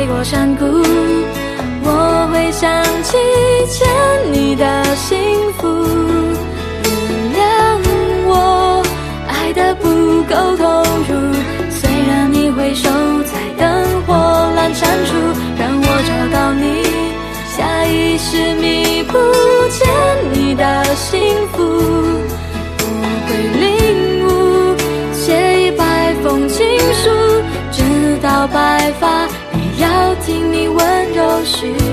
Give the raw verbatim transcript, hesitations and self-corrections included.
飞过山谷，我会想起欠你的幸福。原谅我爱得不够投入，虽然你回首在灯火阑珊处，让我找到你，下意识弥补欠你的幸福。我会领悟，写一百封情书，直到白发也要听你温柔叙述。